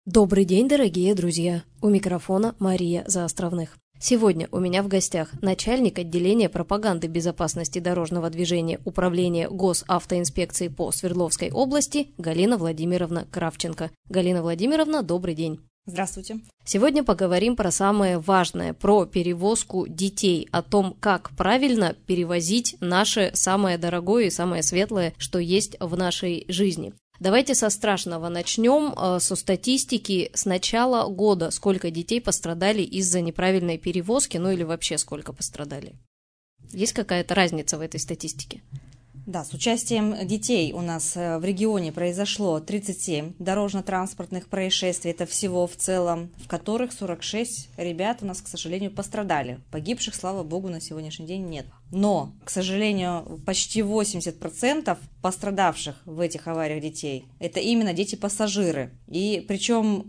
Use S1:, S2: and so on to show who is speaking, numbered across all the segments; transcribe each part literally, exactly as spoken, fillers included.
S1: Добрый день, дорогие друзья! У микрофона Мария Заостровных. Сегодня у меня в гостях начальник отделения пропаганды безопасности дорожного движения Управления госавтоинспекции по Свердловской области Галина Владимировна Кравченко. Галина Владимировна, добрый день!
S2: Здравствуйте.
S1: Сегодня поговорим про самое важное, про перевозку детей, о том, как правильно перевозить наше самое дорогое и самое светлое, что есть в нашей жизни. Давайте со страшного начнем, со статистики с начала года. Сколько детей пострадали из-за неправильной перевозки, ну или вообще сколько пострадали? Есть какая-то разница в этой статистике?
S2: Да, с участием детей у нас в регионе произошло тридцать семь дорожно-транспортных происшествий, это всего в целом, в которых сорок шесть ребят у нас, к сожалению, пострадали. Погибших, слава богу, на сегодняшний день нет. Но, к сожалению, почти восемьдесят процентов пострадавших в этих авариях детей – это именно дети-пассажиры. И причем,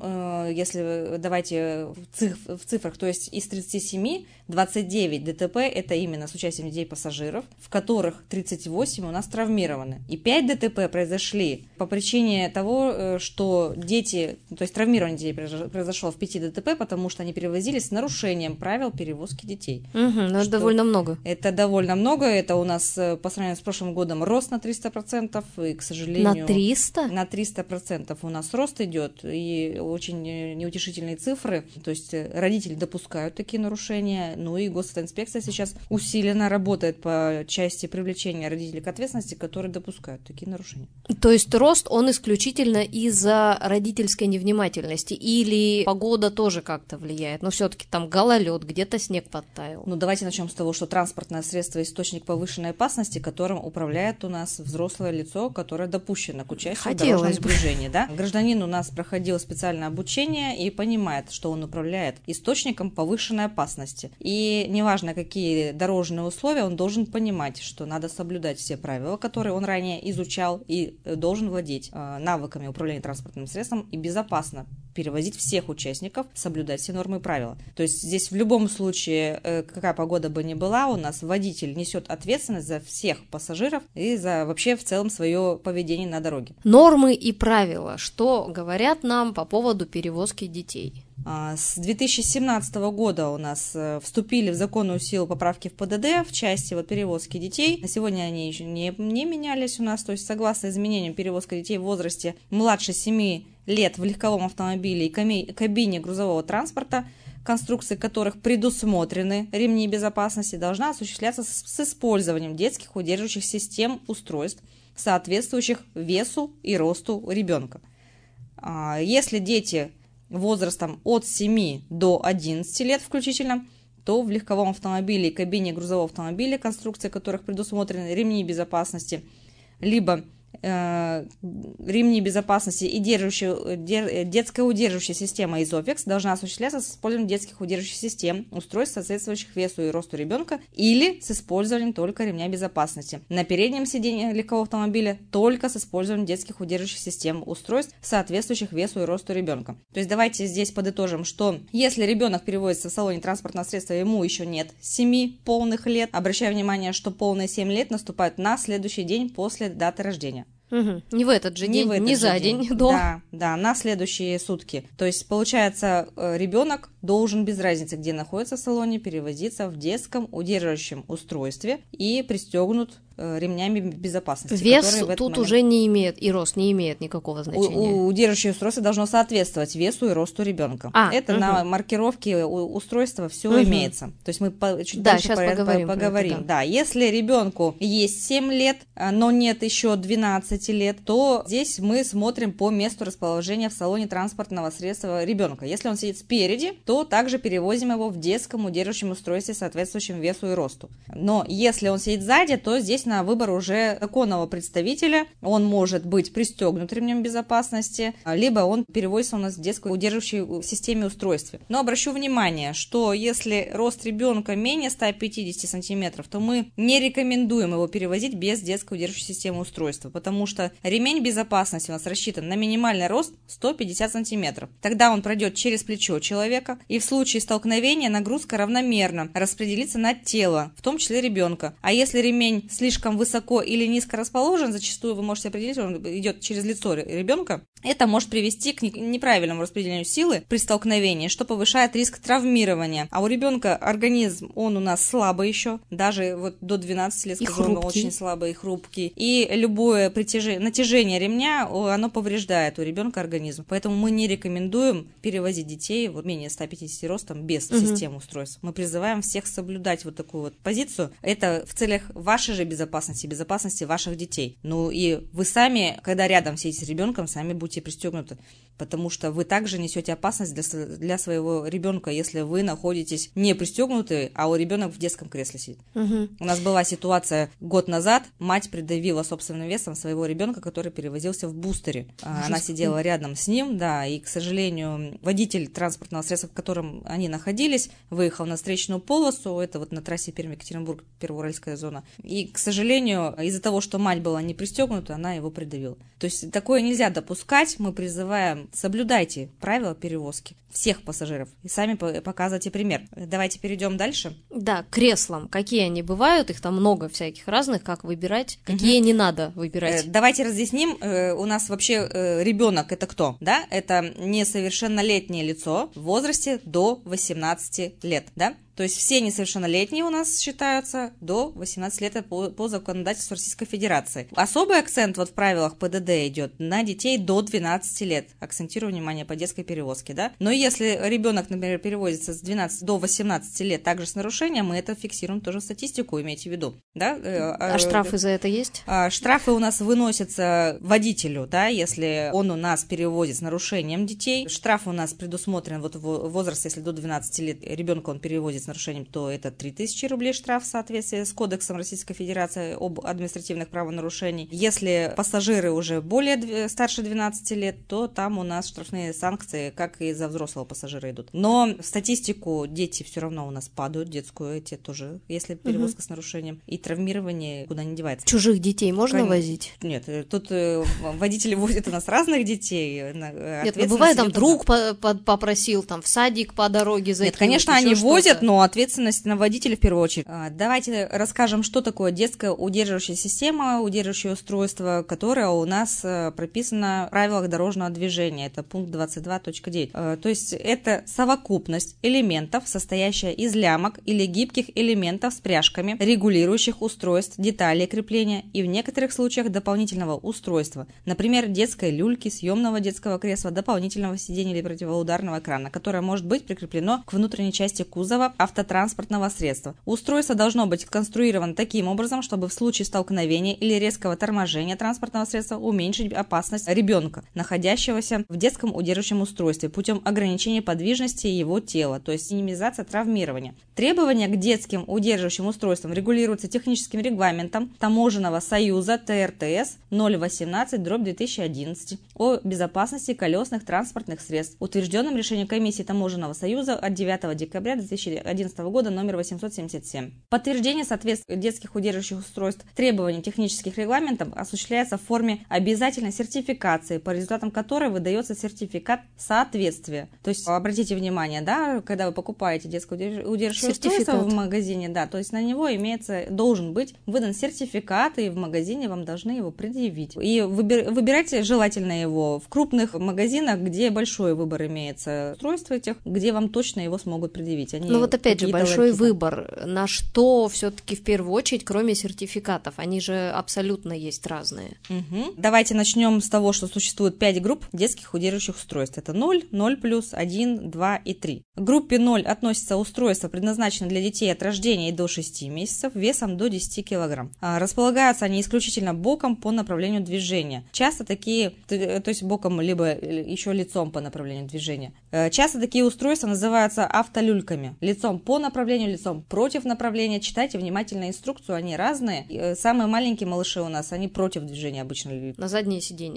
S2: если давайте в цифрах, то есть из тридцати семи двадцать девять ДТП – это именно с участием детей-пассажиров, в которых тридцать восемь у нас травмированы. И пять ДТП произошли по причине того, что дети, то есть травмирование детей произошло в пяти ДТП, потому что они перевозились с нарушением правил перевозки детей.
S1: Угу, но это довольно много.
S2: Это довольно много. Это у нас по сравнению с прошлым годом рост на триста процентов. И, к сожалению...
S1: На триста?
S2: На триста процентов у нас рост идет. И очень неутешительные цифры. То есть родители допускают такие нарушения. Ну и госавтоинспекция сейчас усиленно работает по части привлечения родителей к ответственности, которые допускают такие нарушения.
S1: То есть рост, он исключительно из-за родительской невнимательности? Или погода тоже как-то влияет? Но все-таки там гололед, где-то снег подтаял.
S2: Ну давайте начнем с того, что транспортное средство источник повышенной опасности, которым управляет у нас взрослое лицо, которое допущено к участию
S1: Хотелось
S2: в дорожном
S1: бы.
S2: движении. Да? Гражданин у нас проходил специальное обучение и понимает, что он управляет источником повышенной опасности. И неважно, какие дорожные условия, он должен понимать, что надо соблюдать все правила, которые он ранее изучал, и должен владеть навыками управления транспортным средством и безопасно перевозить всех участников, соблюдать все нормы и правила. То есть здесь в любом случае, какая погода бы ни была, у нас водитель несет ответственность за всех пассажиров и за вообще в целом свое поведение на дороге.
S1: Нормы и правила. Что говорят нам по поводу перевозки детей?
S2: С две тысячи семнадцатого года у нас вступили в законную силу поправки в ПДД в части вот перевозки детей. На сегодня они еще не, не менялись у нас, то есть согласно изменениям перевозка детей в возрасте младше семи лет в легковом автомобиле и кабине грузового транспорта, конструкции которых предусмотрены ремни безопасности, должна осуществляться с использованием детских удерживающих систем устройств, соответствующих весу и росту ребенка. Если дети возрастом от семи до одиннадцати лет включительно, то в легковом автомобиле и кабине грузового автомобиля, конструкции которых предусмотрены ремни безопасности, либо э, ремни безопасности и держащая, дер, детская удерживающая система Изофикс должна осуществляться с использованием детских удерживающих систем, устройств, соответствующих весу и росту ребенка, или с использованием только ремня безопасности. На переднем сиденье легкового автомобиля только с использованием детских удерживающих систем, устройств, соответствующих весу и росту ребенка. То есть давайте здесь подытожим, что если ребенок перевозится в салоне транспортного средства, ему еще нет семи полных лет, обращаю внимание, что полные семь лет наступают на следующий день после даты рождения.
S1: Угу. Не в этот же
S2: не
S1: день,
S2: этот
S1: не
S2: же
S1: за
S2: день,
S1: день, до.
S2: Да, да, на следующие сутки. То есть, получается, ребенок должен без разницы, где находится в салоне, перевозиться в детском удерживающем устройстве и пристегнут ремнями безопасности.
S1: Вес тут
S2: момент...
S1: уже не имеет, и рост не имеет никакого значения.
S2: У, у, удерживающее устройство должно соответствовать весу и росту ребенка. А, Это угу. на маркировке устройства все угу. имеется. То есть мы по, чуть
S1: да,
S2: дальше
S1: сейчас
S2: по,
S1: поговорим.
S2: По, поговорим.
S1: Это, да.
S2: да, если ребенку есть семь лет, но нет еще двенадцати лет, то здесь мы смотрим по месту расположения в салоне транспортного средства ребенка. Если он сидит спереди, то также перевозим его в детском удерживающем устройстве, соответствующем весу и росту. Но если он сидит сзади, то здесь на выбор уже законного представителя. Он может быть пристегнут ремнем безопасности, либо он перевозится у нас в детской удерживающей системе устройстве. Но обращу внимание, что если рост ребенка менее ста пятидесяти сантиметров, то мы не рекомендуем его перевозить без детской удерживающей системы устройства, потому что ремень безопасности у нас рассчитан на минимальный рост сто пятьдесят сантиметров. Тогда он пройдет через плечо человека, и в случае столкновения нагрузка равномерно распределится на тело, в том числе ребенка. А если ремень слишком слишком высоко или низко расположен, зачастую вы можете определить, он идет через лицо ребенка, это может привести к неправильному распределению силы при столкновении, что повышает риск травмирования. А у ребенка организм, он у нас слабый еще, даже вот до двенадцати лет, скажу, он очень слабый и хрупкий. И любое притяжение, натяжение ремня, оно повреждает у ребенка организм. Поэтому мы не рекомендуем перевозить детей вот менее ста пятидесяти ростом без угу. системы устройств. Мы призываем всех соблюдать вот такую вот позицию. Это в целях вашей же безопасности, безопасности ваших детей. Ну и вы сами, когда рядом сидите с ребенком, сами будете пристегнуты, потому что вы также несете опасность для, для своего ребенка, если вы находитесь не пристегнуты, а у ребенка в детском кресле сидит. Угу. У нас была ситуация год назад, мать придавила собственным весом своего ребенка, который перевозился в бустере. Ужас. Она сидела рядом с ним, да, и, к сожалению, водитель транспортного средства, в котором они находились, выехал на встречную полосу, это вот на трассе Пермь-Екатеринбург, Первоуральская зона, и, к сожалению, из-за того, что мать была не пристегнута, она его придавила. То есть такое нельзя допускать. Мы призываем, соблюдайте правила перевозки всех пассажиров и сами показывайте пример. Давайте перейдем дальше.
S1: Да, к креслам. Какие они бывают? Их там много всяких разных. Как выбирать? Какие угу. не надо выбирать?
S2: Э, давайте разъясним. Э, у нас вообще э, ребенок это кто? Да? Это несовершеннолетнее лицо в возрасте до восемнадцати лет. Да? То есть все несовершеннолетние у нас считаются до восемнадцати лет по, по законодательству Российской Федерации. Особый акцент вот в правилах ПДД идет на детей до двенадцати лет. Акцентирую внимание по детской перевозке. Да? Но если ребенок, например, перевозится с двенадцати до восемнадцати лет также с нарушением, мы это фиксируем тоже в статистику, имейте в виду. Да?
S1: А штрафы за это есть?
S2: Штрафы у нас выносятся водителю, да, если он у нас перевозит с нарушением детей. Штраф у нас предусмотрен вот в возрасте, если до двенадцати лет ребенка он перевозит с нарушением, то это три тысячи рублей штраф в соответствии с Кодексом Российской Федерации об административных правонарушениях. Если пассажиры уже более старше двенадцати лет, то там у нас штрафные санкции, как и за взрослого пассажира идут. Но в статистику дети все равно у нас падают, детскую эти тоже, если перевозка угу. с нарушением, и травмирование куда не девается.
S1: Чужих детей можно Кон... возить?
S2: Нет, тут водители возят у нас разных детей.
S1: Нет, ну бывает, там друг по- по- попросил там в садик по дороге зайти.
S2: Нет, конечно, они возят, но ответственность на водителя в первую очередь. Давайте расскажем, что такое детская удерживающая система, удерживающее устройство, которое у нас прописано в правилах дорожного движения. Это пункт двадцать два точка девять. То есть это совокупность элементов, состоящая из лямок или гибких элементов с пряжками, регулирующих устройств, деталей крепления и в некоторых случаях дополнительного устройства, например, детской люльки, съемного детского кресла, дополнительного сиденья или противоударного экрана, которое может быть прикреплено к внутренней части кузова автотранспортного средства. Устройство должно быть сконструировано таким образом, чтобы в случае столкновения или резкого торможения транспортного средства уменьшить опасность ребенка, находящегося в детском удерживающем устройстве, путем ограничения подвижности его тела, то есть минимизация травмирования. Требования к детским удерживающим устройствам регулируются техническим регламентом Таможенного союза Т Р Т С ноль восемнадцать дробь две тысячи одиннадцать о безопасности колесных транспортных средств, утвержденным решением комиссии Таможенного союза от девятого декабря две тысячи одиннадцатого года номер восемьсот семьдесят семь. Подтверждение соответствия детских удерживающих устройств требованиям технических регламентов осуществляется в форме обязательной сертификации, по результатам которой выдается сертификат соответствия. То есть обратите внимание, да, когда вы покупаете детское удерживающее устройство в магазине, да, то есть на него имеется, должен быть выдан сертификат, и в магазине вам должны его предъявить. И выбир, выбирайте желательно его в крупных магазинах, где большой выбор имеется устройств этих, где вам точно его смогут предъявить. Они
S1: Но вот опять же большой выбор. На что все-таки в первую очередь, кроме сертификатов? Они же абсолютно есть разные.
S2: Угу. Давайте начнем с того, что существует пять групп детских удерживающих устройств. Это ноль, ноль плюс, один, два и три. К группе ноль относятся устройства, предназначенные для детей от рождения и до шести месяцев, весом до десяти килограмм. А располагаются они исключительно боком по направлению движения. Часто такие, то есть боком, либо еще лицом по направлению движения. Часто такие устройства называются автолюльками. Лицом по направлению, лицом против направления. Читайте внимательно инструкцию, они разные. Самые маленькие малыши у нас, они против движения обычно.
S1: На заднее сиденье.
S2: К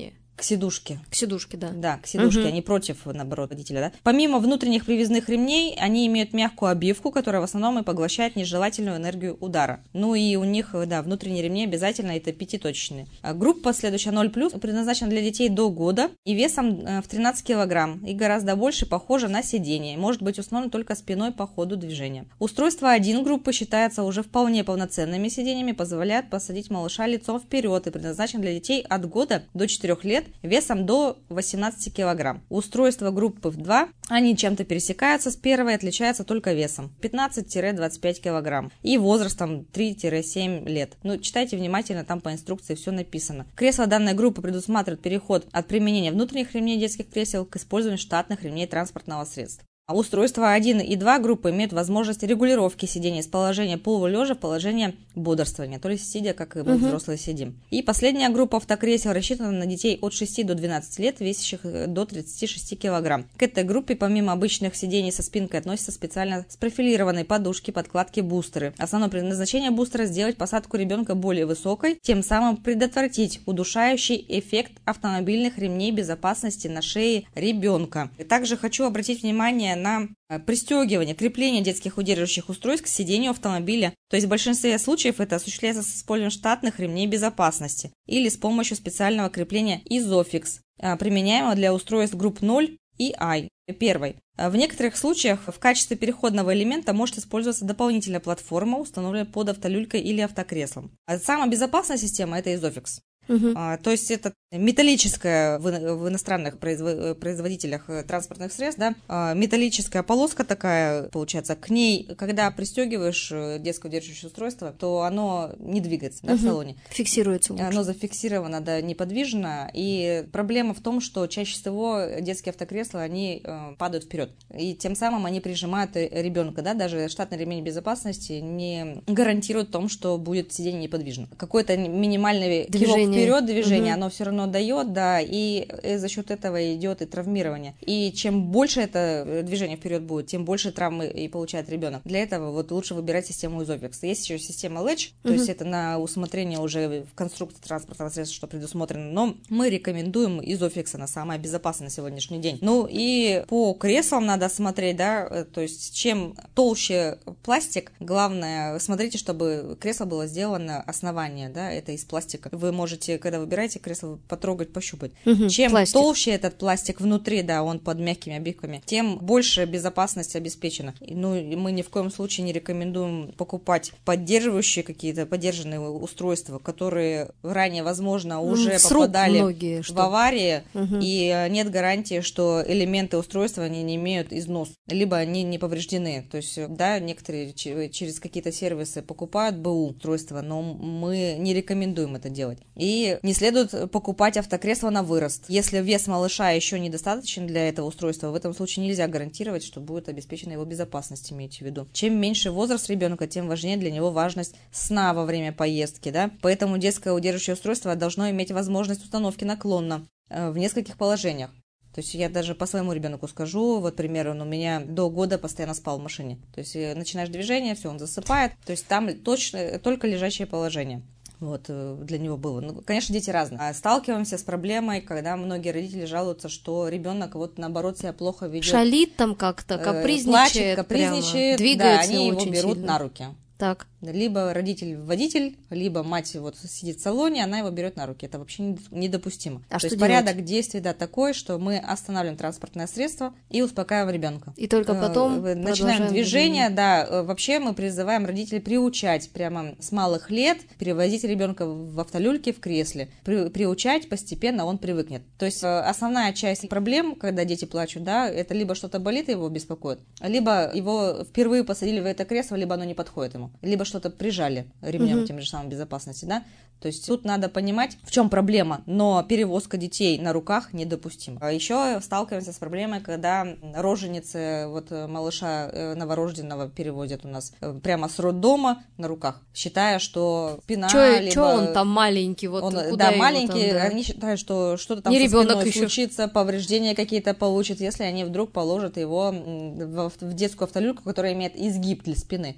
S2: к сидушке.
S1: К сидушке, да.
S2: Да, к сидушке,
S1: угу.
S2: они против, наоборот, водителя, да. Помимо внутренних привязных ремней, они имеют мягкую обивку, которая в основном и поглощает нежелательную энергию удара. Ну и у них, да, внутренние ремни обязательно это пятиточечные. Группа следующая ноль плюс предназначена для детей до года и весом в тринадцать килограмм и гораздо больше похожа на сиденье. Может быть установлена только спиной по ходу движения. Устройство один группы считается уже вполне полноценными сиденьями, позволяет посадить малыша лицом вперед и предназначен для детей от года до четырёх лет весом до восемнадцати килограмм. Устройства группы два, они чем-то пересекаются с первой, отличаются только весом пятнадцать - двадцать пять килограмм и возрастом три-семь лет. Ну, читайте внимательно, там по инструкции все написано. Кресла данной группы предусматривают переход от применения внутренних ремней детских кресел к использованию штатных ремней транспортного средства. А устройства один и два группы имеют возможность регулировки сидения с положения полулежа в положение бодрствования, то есть сидя, как и мы uh-huh. взрослые сидим. И последняя группа автокресел рассчитана на детей от шести до двенадцати лет, весящих до тридцати шести килограмм. К этой группе помимо обычных сидений со спинкой относятся специально спрофилированные подушки, подкладки, бустеры. Основное предназначение бустера – сделать посадку ребенка более высокой, тем самым предотвратить удушающий эффект автомобильных ремней безопасности на шее ребенка. И также хочу обратить внимание на пристегивание, крепление детских удерживающих устройств к сидению автомобиля. То есть в большинстве случаев это осуществляется с использованием штатных ремней безопасности или с помощью специального крепления Isofix, применяемого для устройств групп ноль и I. Первый. В некоторых случаях в качестве переходного элемента может использоваться дополнительная платформа, установленная под автолюлькой или автокреслом. А самая безопасная система – это Isofix. Uh-huh. А, то есть это металлическая в, в иностранных производ, производителях транспортных средств, да, а, металлическая полоска такая, получается, к ней, когда пристегиваешь детское удерживающее устройство, то оно не двигается, да, uh-huh. в салоне.
S1: Фиксируется лучше.
S2: Оно зафиксировано, да, неподвижно, и проблема в том, что чаще всего детские автокресла, они э, падают вперед, и тем самым они прижимают ребенка, да, даже штатный ремень безопасности не гарантирует том, что будет сиденье неподвижно. Какой-то минимальный движение вперед движение, угу. оно все равно дает, да, и, и за счет этого идет и травмирование. И чем больше это движение вперед будет, тем больше травмы и получает ребенок. Для этого вот лучше выбирать систему Isofix. Есть еще система Latch, угу. то есть это на усмотрение уже в конструкции транспортного средства, что предусмотрено, но мы рекомендуем Isofix, она самая безопасная на сегодняшний день. Ну и по креслам надо смотреть, да, то есть чем толще пластик, главное, смотрите, чтобы кресло было сделано основание, да, это из пластика. Вы можете, когда выбираете кресло, потрогать, пощупать. Угу, чем пластик. Толще этот пластик внутри, да, он под мягкими обивками, тем больше безопасность обеспечена. Ну, мы ни в коем случае не рекомендуем покупать поддерживающие какие-то поддержанные устройства, которые ранее, возможно, уже ну, попадали многие, в аварии, угу. и нет гарантии, что элементы устройства они не имеют износ, либо они не повреждены. То есть, да, некоторые через какие-то сервисы покупают БУ устройства, но мы не рекомендуем это делать. И не следует покупать автокресло на вырост. Если вес малыша еще недостаточен для этого устройства, в этом случае нельзя гарантировать, что будет обеспечена его безопасность, имейте в виду. Чем меньше возраст ребенка, тем важнее для него важность сна во время поездки, да? Поэтому детское удерживающее устройство должно иметь возможность установки наклонно э, в нескольких положениях. То есть я даже по своему ребенку скажу, вот, пример, он у меня до года постоянно спал в машине. То есть начинаешь движение, все, он засыпает, то есть там точно, только лежачее положение. Вот, для него было. Ну, конечно, дети разные. Сталкиваемся с проблемой, когда многие родители жалуются, что ребенок вот наоборот себя плохо ведет.
S1: Шалит там как-то, капризничает.
S2: Плачет, капризничает,
S1: двигается,
S2: да, они его берут
S1: сильно
S2: на руки.
S1: Так.
S2: Либо родитель-водитель, либо мать вот сидит в салоне, она его берет на руки. Это вообще недопустимо.
S1: А
S2: То
S1: что
S2: есть
S1: делать?
S2: Порядок действий, да, такой, что мы останавливаем транспортное средство и успокаиваем ребенка.
S1: И только потом
S2: начинаем движение, да. Вообще мы призываем родителей приучать прямо с малых лет, перевозить ребенка в автолюльке в кресле. При, приучать постепенно, он привыкнет. То есть основная часть проблем, когда дети плачут, да, это либо что-то болит и его беспокоит, либо его впервые посадили в это кресло, либо оно не подходит ему, либо что-то прижали ремнем угу. тем же самым безопасности, да. То есть тут надо понимать, в чем проблема, но перевозка детей на руках недопустима. А еще сталкиваемся с проблемой, когда роженицы вот малыша новорожденного перевозят у нас прямо с роддома на руках, считая, что спина
S1: чё,
S2: либо...
S1: Чё он там маленький, вот
S2: он,
S1: куда
S2: да, маленький,
S1: там, да?
S2: Они считают, что что-то там
S1: не
S2: со
S1: ребенок
S2: спиной
S1: еще.
S2: случится, повреждения какие-то получит, если они вдруг положат его в, в детскую автолюльку, которая имеет изгиб для спины.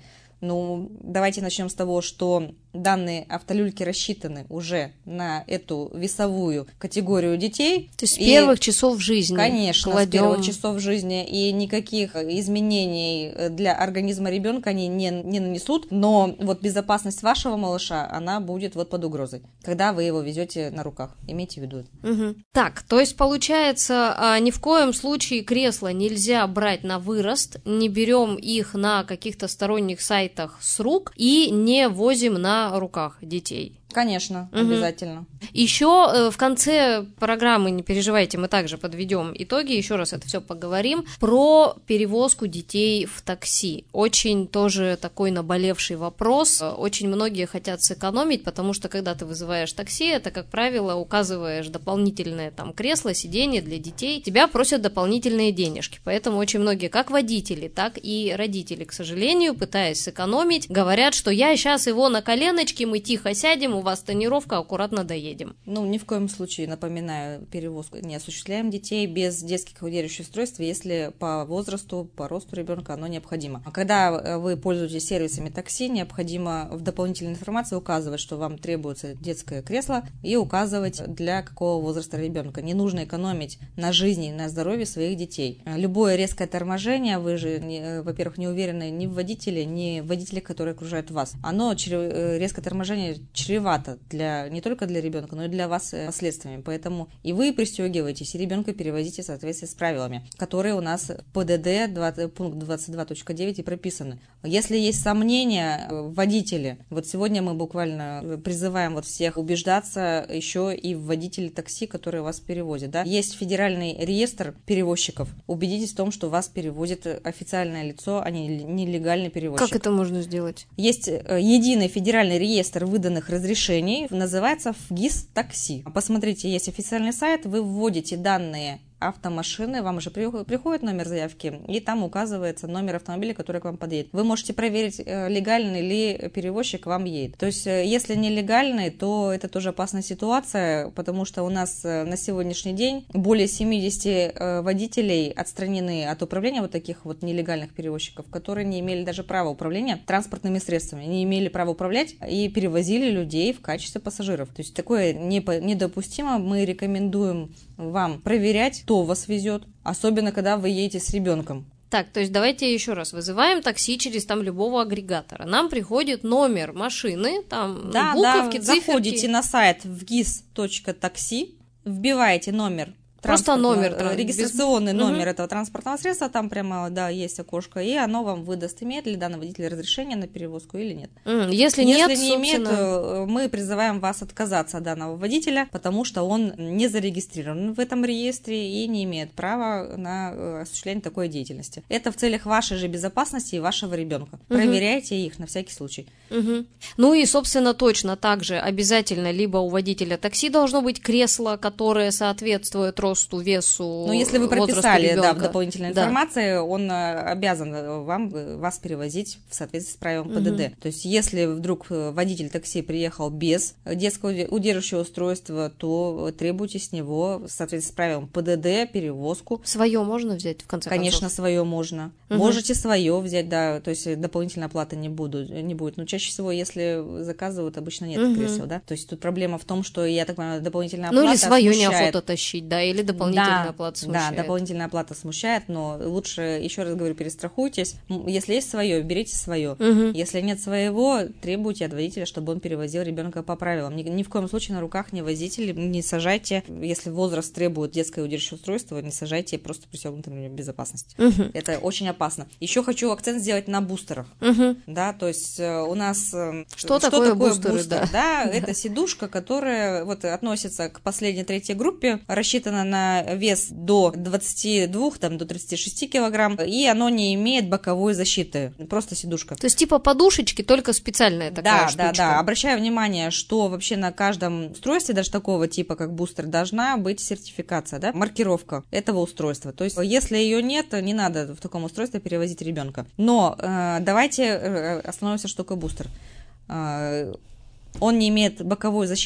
S2: Ну, давайте начнем с того, что данные автолюльки рассчитаны уже на эту весовую категорию детей.
S1: То есть с первых часов жизни.
S2: Конечно,
S1: кладем...
S2: с первых часов жизни. И никаких изменений для организма ребенка они не, не нанесут. Но вот безопасность вашего малыша, она будет вот под угрозой, когда вы его везете на руках. Имейте в виду.
S1: Угу. Так, то есть получается, ни в коем случае кресла нельзя брать на вырост, не берем их на каких-то сторонних сайтах с рук и не возим на руках детей.
S2: Конечно,
S1: угу.
S2: обязательно.
S1: Еще э, в конце программы, не переживайте, мы также подведем итоги, еще раз это все поговорим, про перевозку детей в такси. Очень тоже такой наболевший вопрос. Очень многие хотят сэкономить, потому что когда ты вызываешь такси, это, как правило, указываешь дополнительное там кресло, сиденье для детей, тебя просят дополнительные денежки. Поэтому очень многие, как водители, так и родители, к сожалению, пытаясь сэкономить, говорят, что я сейчас его на коленочке, мы тихо сядем, у вас тонировка, аккуратно доедем.
S2: Ну, ни в коем случае, напоминаю, перевозку не осуществляем детей без детских удерживающих устройств, если по возрасту, по росту ребенка оно необходимо. А когда вы пользуетесь сервисами такси, необходимо в дополнительной информации указывать, что вам требуется детское кресло, и указывать, для какого возраста ребенка. Не нужно экономить на жизни и на здоровье своих детей. Любое резкое торможение, вы же, не, во-первых, не уверены ни в водителе, ни в водителе, которые окружают вас. Оно, резкое торможение, чревато для, не только для ребенка, но и для вас последствиями. Поэтому и вы пристегиваетесь, и ребенка перевозите в соответствии с правилами, которые у нас в ПДД пункт двадцать два точка девять и прописаны. Если есть сомнения в водителе, вот сегодня мы буквально призываем вот всех убеждаться еще и в водителе такси, который вас перевозит. Да? Есть федеральный реестр перевозчиков. Убедитесь в том, что вас перевозит официальное лицо, а не нелегальный перевозчик.
S1: Как это можно сделать?
S2: Есть единый федеральный реестр выданных разрешений, называется ФГИС такси. Посмотрите, есть официальный сайт, вы вводите данные автомашины, вам уже приходит номер заявки, и там указывается номер автомобиля, который к вам подъедет. Вы можете проверить, легальный ли перевозчик вам едет. То есть, если нелегальный, то это тоже опасная ситуация, потому что у нас на сегодняшний день более семьдесят водителей отстранены от управления вот таких вот нелегальных перевозчиков, которые не имели даже права управления транспортными средствами, не имели права управлять и перевозили людей в качестве пассажиров. То есть, такое недопустимо. Мы рекомендуем вам проверять, кто вас везет, особенно когда вы едете с ребенком.
S1: Так, то есть давайте еще раз. Вызываем такси через там любого агрегатора. Нам приходит номер машины, там
S2: да,
S1: буковки,
S2: да,
S1: циферки.
S2: Заходите на сайт вгис точка такси, вбиваете номер.
S1: Просто номер.
S2: Регистрационный
S1: без...
S2: номер
S1: угу.
S2: этого транспортного средства, там прямо, да, есть окошко, и оно вам выдаст, имеет ли данный водитель разрешение на перевозку или нет.
S1: Mm, если
S2: Если
S1: нет,
S2: не
S1: собственно...
S2: имеет, мы призываем вас отказаться от данного водителя, потому что он не зарегистрирован в этом реестре и не имеет права на осуществление такой деятельности. Это в целях вашей же безопасности и вашего ребенка. Mm-hmm. Проверяйте их на всякий случай.
S1: Mm-hmm. Ну и, собственно, точно так же обязательно либо у водителя такси должно быть кресло, которое соответствует росту, весу,
S2: ну, если вы прописали, да, в дополнительной
S1: да.
S2: информации, он обязан вам, вас перевозить в соответствии с правилом ПДД. Угу. То есть, если вдруг водитель такси приехал без детского удерживающего устройства, то требуйте с него в соответствии с правилом ПДД перевозку.
S1: Свое можно взять, в конце
S2: Конечно,
S1: концов?
S2: свое можно. Угу. Можете свое взять, да, то есть дополнительной оплаты не, буду, не будет. Но чаще всего, если заказывают, обычно нет угу. кресел, да. То есть, тут проблема в том, что, я так понимаю, дополнительная оплата
S1: ну, или свое
S2: смущает.
S1: Неохота тащить, да, или дополнительная
S2: да,
S1: оплата смущает.
S2: Да, дополнительная оплата смущает, но лучше, еще раз говорю, перестрахуйтесь. Если есть свое, берите свое. Угу. Если нет своего, требуйте от водителя, чтобы он перевозил ребенка по правилам. Ни, ни в коем случае на руках не возите, не сажайте, если возраст требует детское удерживающее устройство, не сажайте просто пристегнутым ремнем безопасности. Угу. Это очень опасно. Еще хочу акцент сделать на бустерах. Угу. Да, то есть у нас... Что,
S1: что такое, такое бустеры,
S2: бустер? Да, да, это сидушка, которая вот относится к последней третьей группе, рассчитана на вес до двадцати двух, там, до тридцати шести килограмм, и оно не имеет боковой защиты, просто сидушка.
S1: То есть типа подушечки, только специальная такая
S2: да,
S1: штучка.
S2: Да, да, да. Обращаю внимание, что вообще на каждом устройстве, даже такого типа, как бустер, должна быть сертификация, да, маркировка этого устройства. То есть, если ее нет, не надо в таком устройстве перевозить ребенка. Но э, давайте остановимся, что такое бустер. Э, он не имеет боковой защиты,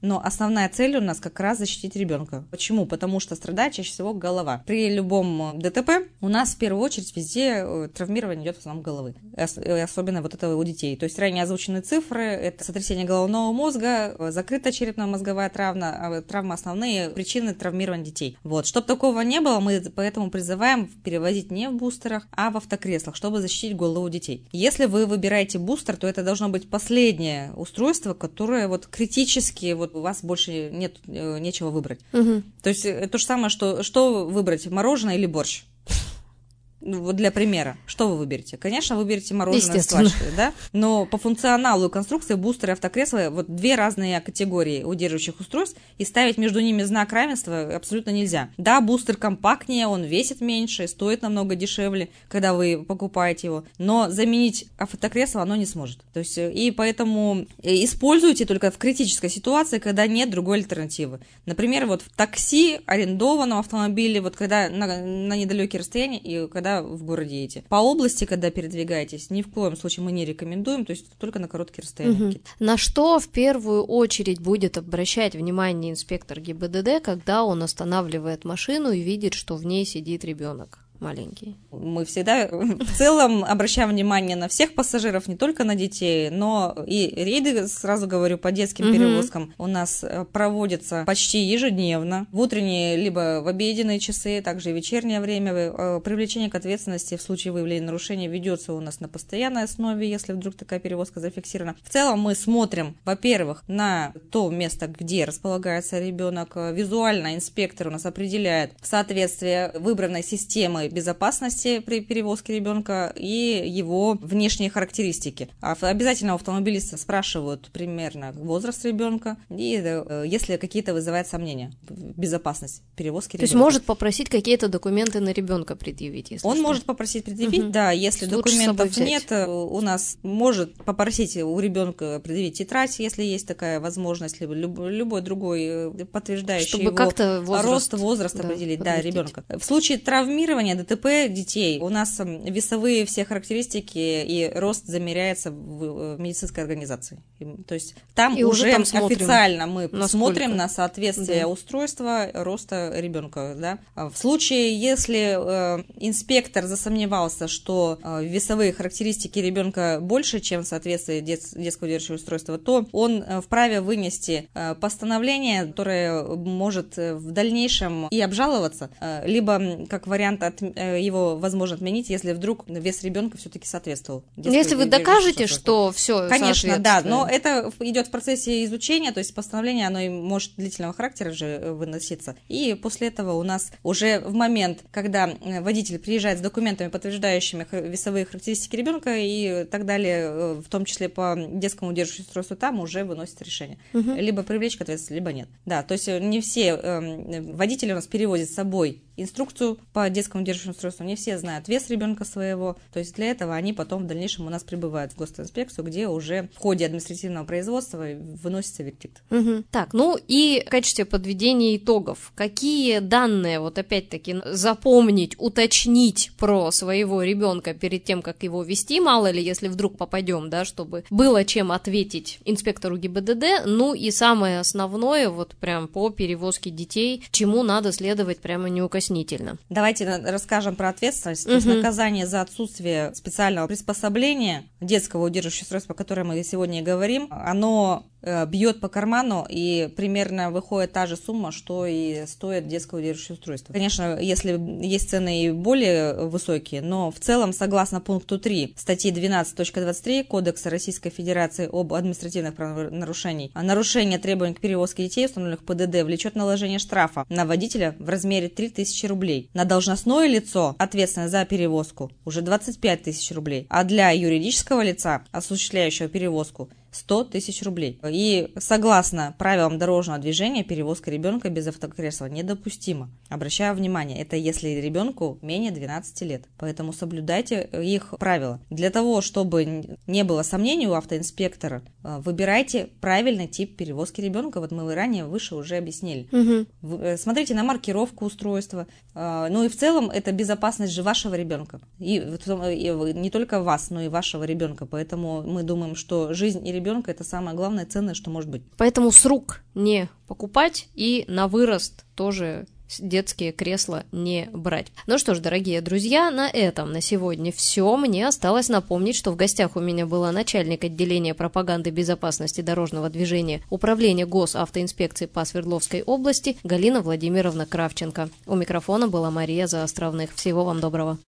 S2: Но основная цель у нас как раз защитить ребенка. Почему? Потому что страдает чаще всего голова. При любом ДТП у нас в первую очередь везде травмирование идет в основном головы. Особенно вот это у детей. То есть ранее озвученные цифры, это сотрясение головного мозга, закрытая черепно-мозговая травма, травма основные причины травмирования детей. Вот. Чтобы такого не было, мы поэтому призываем перевозить не в бустерах, а в автокреслах, чтобы защитить голову детей. Если вы выбираете бустер, то это должно быть последнее устройство, которое вот критически, вот у вас больше нет, нечего выбрать. Угу. То есть то же самое, что, что выбрать, мороженое или борщ? Вот для примера, что вы выберете? Конечно, вы выберете мороженое с квашкой, да? Но по функционалу и конструкции бустер и автокресла вот две разные категории удерживающих устройств, и ставить между ними знак равенства абсолютно нельзя. Да, бустер компактнее, он весит меньше, стоит намного дешевле, когда вы покупаете его, но заменить автокресло оно не сможет. То есть, и поэтому используйте только в критической ситуации, когда нет другой альтернативы. Например, вот в такси, арендованном автомобиле, вот когда на, на недалекие расстояния и когда в городе едете. По области, когда передвигаетесь, ни в коем случае мы не рекомендуем, то есть только на короткие расстояния.
S1: Угу. На что в первую очередь будет обращать внимание инспектор ГИБДД, когда он останавливает машину и видит, что в ней сидит ребенок маленький?
S2: Мы всегда в целом обращаем внимание на всех пассажиров, не только на детей, но и рейды, сразу говорю, по детским угу. перевозкам у нас проводятся почти ежедневно, в утренние либо в обеденные часы, также и вечернее время. Привлечение к ответственности в случае выявления нарушения ведется у нас на постоянной основе, если вдруг такая перевозка зафиксирована. В целом мы смотрим, во-первых, на то место, где располагается ребенок. Визуально инспектор у нас определяет соответствие выбранной системы безопасности при перевозке ребенка и его внешние характеристики. Обязательно у автомобилиста спрашивают примерно возраст ребенка и если какие-то вызывают сомнения в безопасности перевозки ребенка.
S1: То есть может попросить какие-то документы на ребенка предъявить? Если
S2: Он
S1: что.
S2: может попросить предъявить, угу. да, если
S1: Лучше
S2: документов нет, у нас может попросить у ребенка предъявить тетрадь, если есть такая возможность, либо любой другой подтверждающий
S1: чтобы
S2: его
S1: как-то возраст,
S2: рост, возраст да, определить, да, ребенка. В случае травмирования ДТП детей у нас весовые все характеристики и рост замеряется в медицинской организации. То есть там
S1: и
S2: уже,
S1: уже там
S2: официально мы
S1: насколько?
S2: смотрим на соответствие
S1: да.
S2: устройства роста ребенка. Да? В случае, если э, инспектор засомневался, что э, весовые характеристики ребенка больше, чем в соответствии дет, детского удерживающего устройства, то он э, вправе вынести э, постановление, которое может в дальнейшем и обжаловаться, э, либо как вариант от его возможно отменить, если вдруг вес ребенка все-таки соответствовал.
S1: Если вы докажете, что все
S2: конечно, да, но это идет в процессе изучения, то есть постановление, оно может длительного характера же выноситься. И после этого у нас уже в момент, когда водитель приезжает с документами, подтверждающими весовые характеристики ребенка и так далее, в том числе по детскому удерживающему устройству, там уже выносится решение. Угу. Либо привлечь к ответственности, либо нет. Да, то есть не все э, водители у нас перевозят с собой инструкцию по детскому удерживающему устройству, не все знают вес ребенка своего, то есть для этого они потом в дальнейшем у нас прибывают в госинспекцию, где уже в ходе административного производства выносится вердикт.
S1: Угу. Так, ну и в качестве подведения итогов, какие данные, вот опять-таки, запомнить, уточнить про своего ребенка перед тем, как его вести, мало ли, если вдруг попадем, да, чтобы было чем ответить инспектору ГИБДД, ну и самое основное, вот прям по перевозке детей, чему надо следовать прямо неукоснительно.
S2: Давайте расскажем про ответственность. То есть
S1: Угу.
S2: наказание за отсутствие специального приспособления детского удерживающего устройства, о котором мы сегодня и говорим, оно бьет по карману, и примерно выходит та же сумма, что и стоит детское удерживающее устройство. Конечно, если есть цены и более высокие, но в целом, согласно пункту три статьи двенадцать точка двадцать три Кодекса Российской Федерации об административных правонарушениях, нарушение требований к перевозке детей, установленных ПДД, влечет наложение штрафа на водителя в размере три тысячи рублей. На должностное лицо, ответственное за перевозку, уже двадцать пять тысяч рублей, а для юридического лица, осуществляющего перевозку, сто тысяч рублей. И согласно правилам дорожного движения, перевозка ребенка без автокресла недопустима. Обращаю внимание, это если ребенку менее двенадцати лет. Поэтому соблюдайте их правила. Для того, чтобы не было сомнений у автоинспектора, Выбирайте правильный тип перевозки ребенка. Вот мы ранее выше уже объяснили.
S1: Угу.
S2: Смотрите на маркировку устройства. Ну и в целом это безопасность же вашего ребенка. И не только вас, но и вашего ребенка. Поэтому мы думаем, что жизнь и ребенка это самое главное, ценное, что может быть.
S1: Поэтому с рук не покупать и на вырост тоже детские кресла не брать. Ну что ж, дорогие друзья, на этом на сегодня все. Мне осталось напомнить, что в гостях у меня была начальник отделения пропаганды безопасности дорожного движения Управления госавтоинспекции по Свердловской области Галина Владимировна Кравченко. У микрофона была Мария Заостровных. Всего вам доброго.